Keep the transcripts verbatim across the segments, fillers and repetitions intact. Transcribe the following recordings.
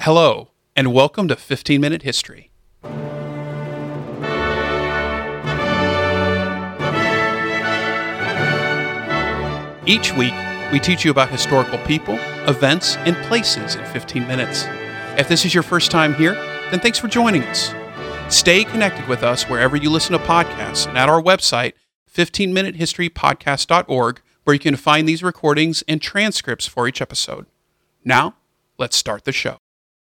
Hello, and welcome to fifteen minute History. Each week, we teach you about historical people, events, and places in fifteen minutes. If this is your first time here, then thanks for joining us. Stay connected with us wherever you listen to podcasts and at our website, fifteen minute history podcast dot org, where you can find these recordings and transcripts for each episode. Now, let's start the show.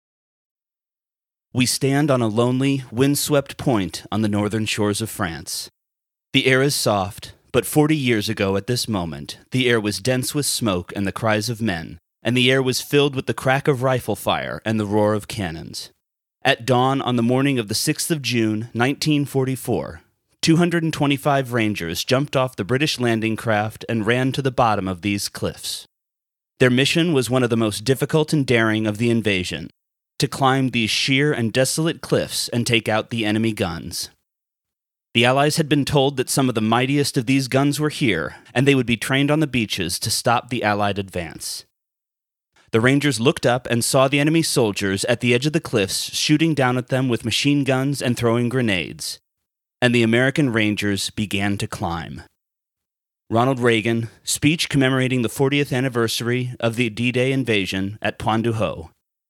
We stand on a lonely, windswept point on the northern shores of France. The air is soft, but forty years ago at this moment, the air was dense with smoke and the cries of men, and the air was filled with the crack of rifle fire and the roar of cannons. At dawn on the morning of the sixth of June, nineteen forty-four, two hundred twenty-five Rangers jumped off the British landing craft and ran to the bottom of these cliffs. Their mission was one of the most difficult and daring of the invasion, to climb these sheer and desolate cliffs and take out the enemy guns. The Allies had been told that some of the mightiest of these guns were here, and they would be trained on the beaches to stop the Allied advance. The Rangers looked up and saw the enemy soldiers at the edge of the cliffs shooting down at them with machine guns and throwing grenades, and the American Rangers began to climb. Ronald Reagan, speech commemorating the fortieth anniversary of the D-Day invasion at Pointe du Hoc.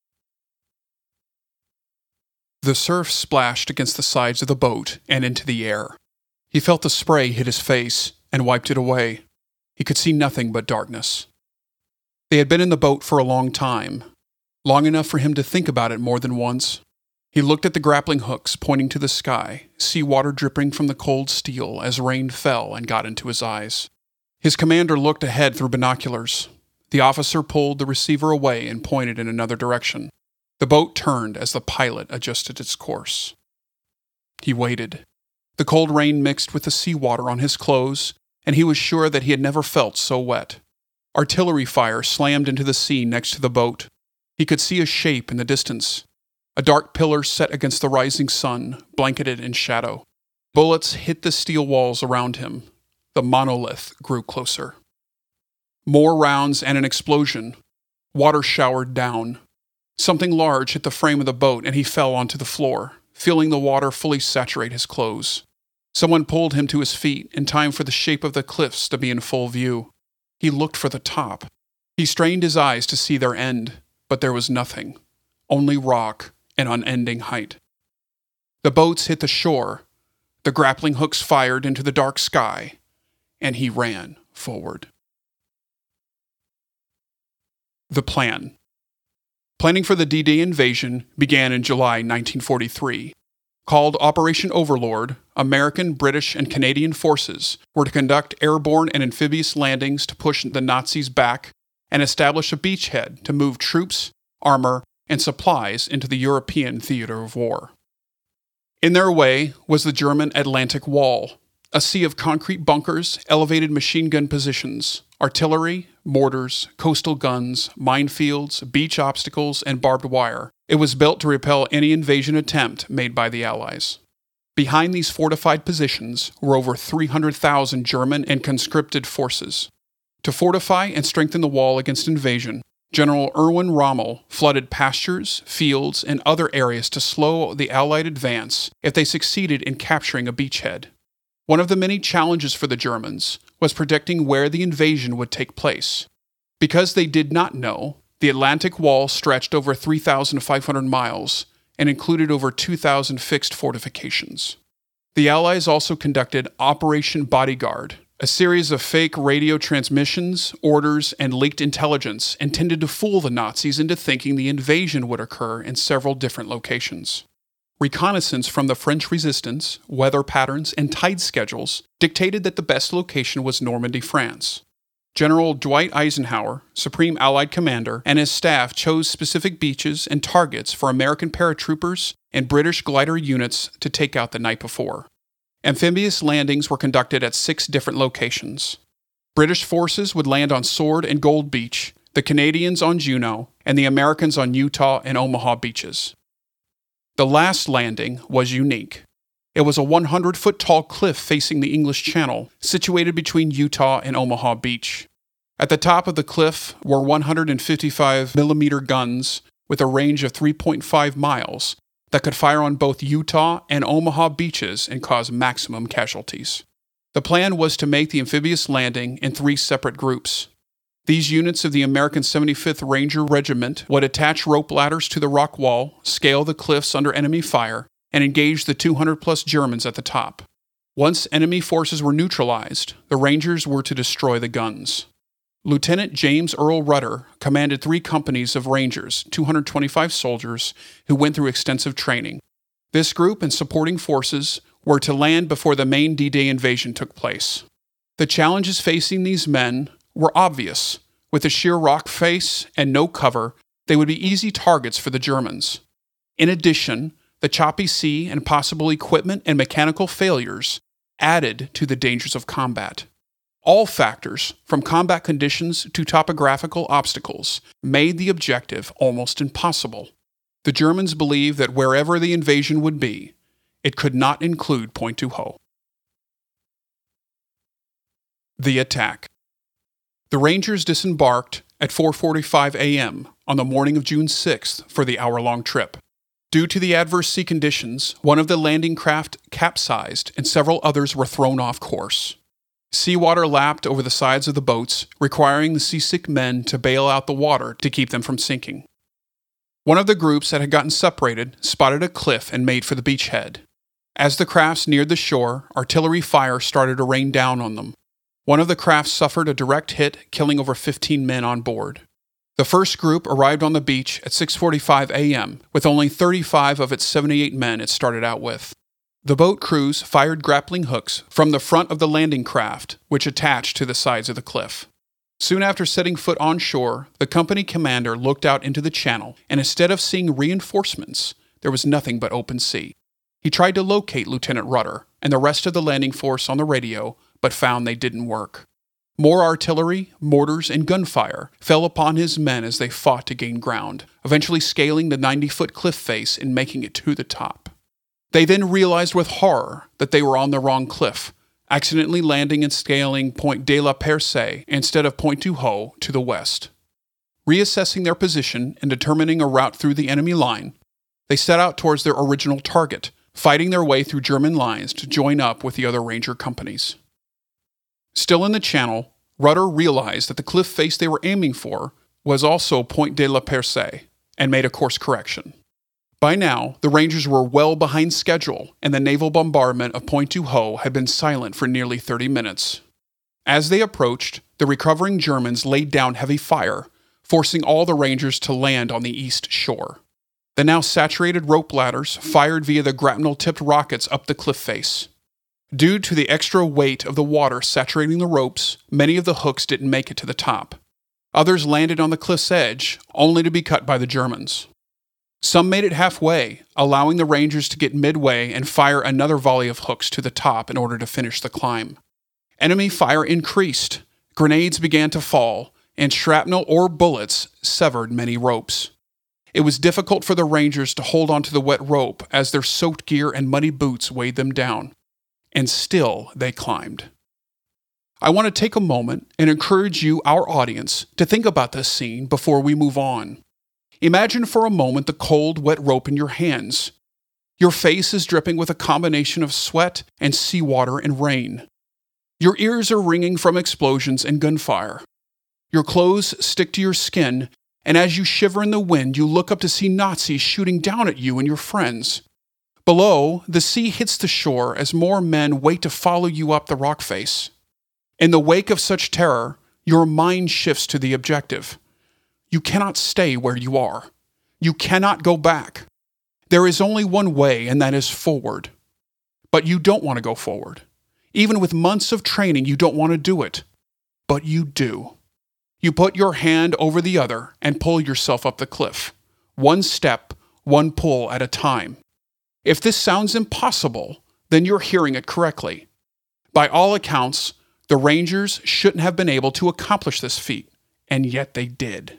The surf splashed against the sides of the boat and into the air. He felt the spray hit his face and wiped it away. He could see nothing but darkness. They had been in the boat for a long time, long enough for him to think about it more than once. He looked at the grappling hooks pointing to the sky, seawater dripping from the cold steel as rain fell and got into his eyes. His commander looked ahead through binoculars. The officer pulled the receiver away and pointed in another direction. The boat turned as the pilot adjusted its course. He waited. The cold rain mixed with the seawater on his clothes, and he was sure that he had never felt so wet. Artillery fire slammed into the sea next to the boat. He could see a shape in the distance. A dark pillar set against the rising sun, blanketed in shadow. Bullets hit the steel walls around him. The monolith grew closer. More rounds and an explosion. Water showered down. Something large hit the frame of the boat and he fell onto the floor, feeling the water fully saturate his clothes. Someone pulled him to his feet in time for the shape of the cliffs to be in full view. He looked for the top. He strained his eyes to see their end, but there was nothing. Only rock and unending height. The boats hit the shore. The grappling hooks fired into the dark sky, and he ran forward. The plan. Planning for the D-Day invasion began in July nineteen forty-three. Called Operation Overlord, American, British, and Canadian forces were to conduct airborne and amphibious landings to push the Nazis back and establish a beachhead to move troops, armor, and supplies into the European theater of war. In their way was the German Atlantic Wall, a sea of concrete bunkers, elevated machine gun positions, artillery, mortars, coastal guns, minefields, beach obstacles, and barbed wire. It was built to repel any invasion attempt made by the Allies. Behind these fortified positions were over three hundred thousand German and conscripted forces. To fortify and strengthen the wall against invasion, General Erwin Rommel flooded pastures, fields, and other areas to slow the Allied advance if they succeeded in capturing a beachhead. One of the many challenges for the Germans was predicting where the invasion would take place. Because they did not know, the Atlantic Wall stretched over three thousand five hundred miles and included over two thousand fixed fortifications. The Allies also conducted Operation Bodyguard, a series of fake radio transmissions, orders, and leaked intelligence intended to fool the Nazis into thinking the invasion would occur in several different locations. Reconnaissance from the French resistance, weather patterns, and tide schedules dictated that the best location was Normandy, France. General Dwight Eisenhower, Supreme Allied Commander, and his staff chose specific beaches and targets for American paratroopers and British glider units to take out the night before. Amphibious landings were conducted at six different locations. British forces would land on Sword and Gold Beach, the Canadians on Juno, and the Americans on Utah and Omaha beaches. The last landing was unique. It was a one hundred foot tall cliff facing the English Channel, situated between Utah and Omaha Beach. At the top of the cliff were one hundred fifty-five millimeter guns with a range of three point five miles that could fire on both Utah and Omaha beaches and cause maximum casualties. The plan was to make the amphibious landing in three separate groups. These units of the American seventy-fifth Ranger Regiment would attach rope ladders to the rock wall, scale the cliffs under enemy fire, and engage the two hundred plus Germans at the top. Once enemy forces were neutralized, the Rangers were to destroy the guns. Lieutenant James Earl Rudder commanded three companies of Rangers, two hundred twenty-five soldiers, who went through extensive training. This group and supporting forces were to land before the main D-Day invasion took place. The challenges facing these men were obvious. With a sheer rock face and no cover, they would be easy targets for the Germans. In addition, the choppy sea and possible equipment and mechanical failures added to the dangers of combat. All factors, from combat conditions to topographical obstacles, made the objective almost impossible. The Germans believed that wherever the invasion would be, it could not include Pointe du Hoc. The attack. The Rangers disembarked at four forty-five a.m. on the morning of June sixth for the hour-long trip. Due to the adverse sea conditions, one of the landing craft capsized and several others were thrown off course. Seawater lapped over the sides of the boats, requiring the seasick men to bail out the water to keep them from sinking. One of the groups that had gotten separated spotted a cliff and made for the beachhead. As the crafts neared the shore, artillery fire started to rain down on them. One of the crafts suffered a direct hit, killing over fifteen men on board. The first group arrived on the beach at six forty-five a.m., with only thirty-five of its seventy-eight men it started out with. The boat crews fired grappling hooks from the front of the landing craft, which attached to the sides of the cliff. Soon after setting foot on shore, the company commander looked out into the channel, and instead of seeing reinforcements, there was nothing but open sea. He tried to locate Lieutenant Rudder and the rest of the landing force on the radio, but found they didn't work. More artillery, mortars, and gunfire fell upon his men as they fought to gain ground, eventually scaling the ninety-foot cliff face and making it to the top. They then realized with horror that they were on the wrong cliff, accidentally landing and scaling Pointe de la Percée instead of Pointe du Hoc to the west. Reassessing their position and determining a route through the enemy line, they set out towards their original target, fighting their way through German lines to join up with the other Ranger companies. Still in the channel, Rudder realized that the cliff face they were aiming for was also Pointe de la Percée, and made a course correction. By now, the Rangers were well behind schedule, and the naval bombardment of Pointe du Hoc had been silent for nearly thirty minutes. As they approached, the recovering Germans laid down heavy fire, forcing all the Rangers to land on the east shore. The now saturated rope ladders fired via the grapnel-tipped rockets up the cliff face. Due to the extra weight of the water saturating the ropes, many of the hooks didn't make it to the top. Others landed on the cliff's edge, only to be cut by the Germans. Some made it halfway, allowing the Rangers to get midway and fire another volley of hooks to the top in order to finish the climb. Enemy fire increased, grenades began to fall, and shrapnel or bullets severed many ropes. It was difficult for the Rangers to hold onto the wet rope as their soaked gear and muddy boots weighed them down. And still they climbed. I want to take a moment and encourage you, our audience, to think about this scene before we move on. Imagine for a moment the cold, wet rope in your hands. Your face is dripping with a combination of sweat and seawater and rain. Your ears are ringing from explosions and gunfire. Your clothes stick to your skin, and as you shiver in the wind, you look up to see Nazis shooting down at you and your friends. Below, the sea hits the shore as more men wait to follow you up the rock face. In the wake of such terror, your mind shifts to the objective. You cannot stay where you are. You cannot go back. There is only one way, and that is forward. But you don't want to go forward. Even with months of training, you don't want to do it. But you do. You put your hand over the other and pull yourself up the cliff. One step, one pull at a time. If this sounds impossible, then you're hearing it correctly. By all accounts, the Rangers shouldn't have been able to accomplish this feat, and yet they did.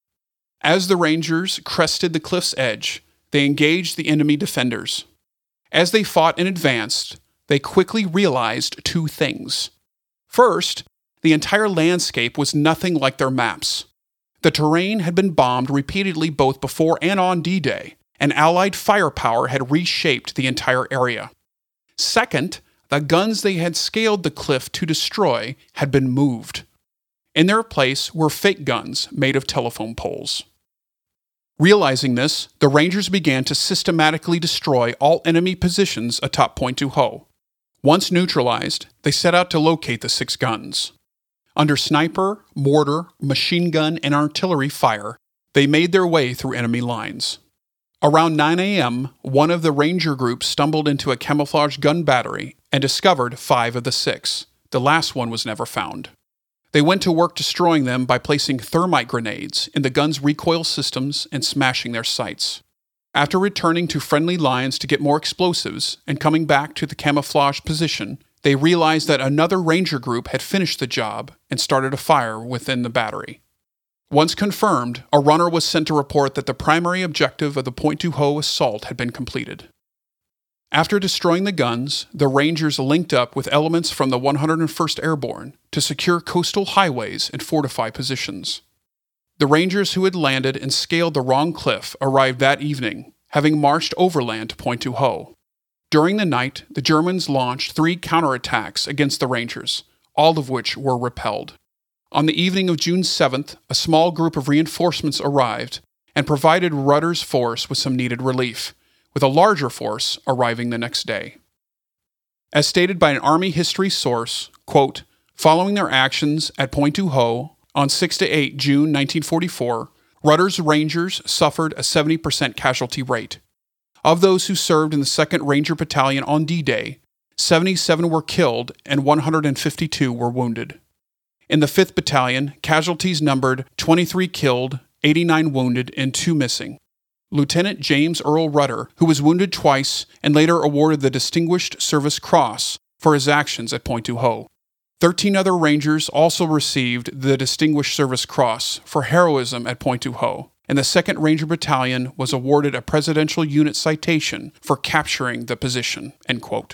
As the Rangers crested the cliff's edge, they engaged the enemy defenders. As they fought and advanced, they quickly realized two things. First, the entire landscape was nothing like their maps. The terrain had been bombed repeatedly both before and on D-Day, and Allied firepower had reshaped the entire area. Second, the guns they had scaled the cliff to destroy had been moved. In their place were fake guns made of telephone poles. Realizing this, the Rangers began to systematically destroy all enemy positions atop Pointe du Hoc. Once neutralized, they set out to locate the six guns. Under sniper, mortar, machine gun, and artillery fire, they made their way through enemy lines. Around nine a.m., one of the Ranger groups stumbled into a camouflage gun battery and discovered five of the six. The last one was never found. They went to work destroying them by placing thermite grenades in the gun's recoil systems and smashing their sights. After returning to friendly lines to get more explosives and coming back to the camouflage position, they realized that another Ranger group had finished the job and started a fire within the battery. Once confirmed, a runner was sent to report that the primary objective of the Pointe du Hoc assault had been completed. After destroying the guns, the Rangers linked up with elements from the one hundred first Airborne to secure coastal highways and fortify positions. The Rangers who had landed and scaled the wrong cliff arrived that evening, having marched overland to Pointe du Hoc. During the night, the Germans launched three counterattacks against the Rangers, all of which were repelled. On the evening of June seventh, a small group of reinforcements arrived and provided Rudder's force with some needed relief, with a larger force arriving the next day. As stated by an Army history source, quote, following their actions at Pointe du Hoc on the sixth to eighth of June nineteen forty-four, Rudder's Rangers suffered a seventy percent casualty rate. Of those who served in the second Ranger Battalion on D-Day, seventy-seven were killed and one hundred fifty-two were wounded. In the fifth Battalion, casualties numbered twenty-three killed, eighty-nine wounded, and two missing. Lieutenant James Earl Rudder, who was wounded twice and later awarded the Distinguished Service Cross for his actions at Pointe du Hoc. Thirteen other Rangers also received the Distinguished Service Cross for heroism at Pointe du Hoc, and the second Ranger Battalion was awarded a Presidential Unit Citation for capturing the position. End quote.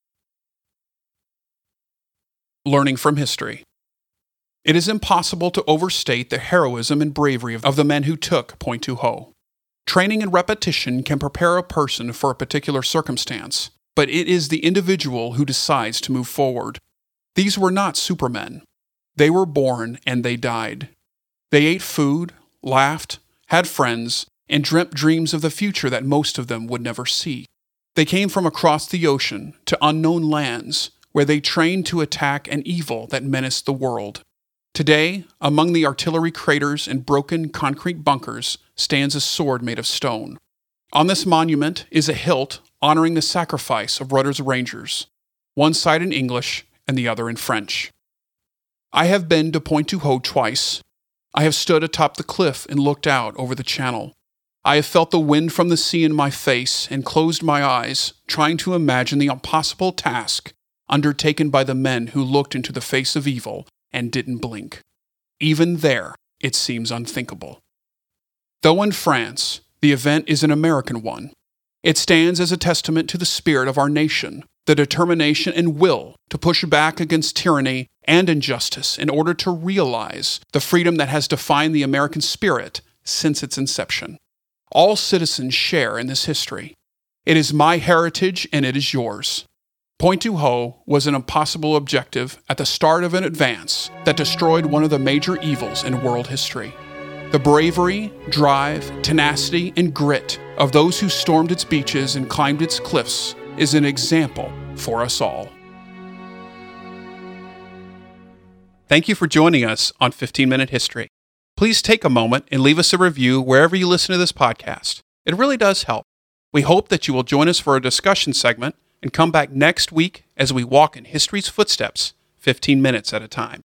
Learning from history. It is impossible to overstate the heroism and bravery of the men who took Pointe du Hoc. Training and repetition can prepare a person for a particular circumstance, but it is the individual who decides to move forward. These were not supermen. They were born and they died. They ate food, laughed, had friends, and dreamt dreams of the future that most of them would never see. They came from across the ocean to unknown lands where they trained to attack an evil that menaced the world. Today, among the artillery craters and broken concrete bunkers, stands a sword made of stone. On this monument is a hilt honoring the sacrifice of Rudder's Rangers, one side in English and the other in French. I have been to Pointe du Hoc twice. I have stood atop the cliff and looked out over the channel. I have felt the wind from the sea in my face and closed my eyes, trying to imagine the impossible task undertaken by the men who looked into the face of evil and didn't blink. Even there, it seems unthinkable. Though in France, the event is an American one, it stands as a testament to the spirit of our nation, the determination and will to push back against tyranny and injustice in order to realize the freedom that has defined the American spirit since its inception. All citizens share in this history. It is my heritage and it is yours. Pointe du Hoc was an impossible objective at the start of an advance that destroyed one of the major evils in world history. The bravery, drive, tenacity, and grit of those who stormed its beaches and climbed its cliffs is an example for us all. Thank you for joining us on fifteen minute History. Please take a moment and leave us a review wherever you listen to this podcast. It really does help. We hope that you will join us for a discussion segment and come back next week as we walk in history's footsteps, fifteen minutes at a time.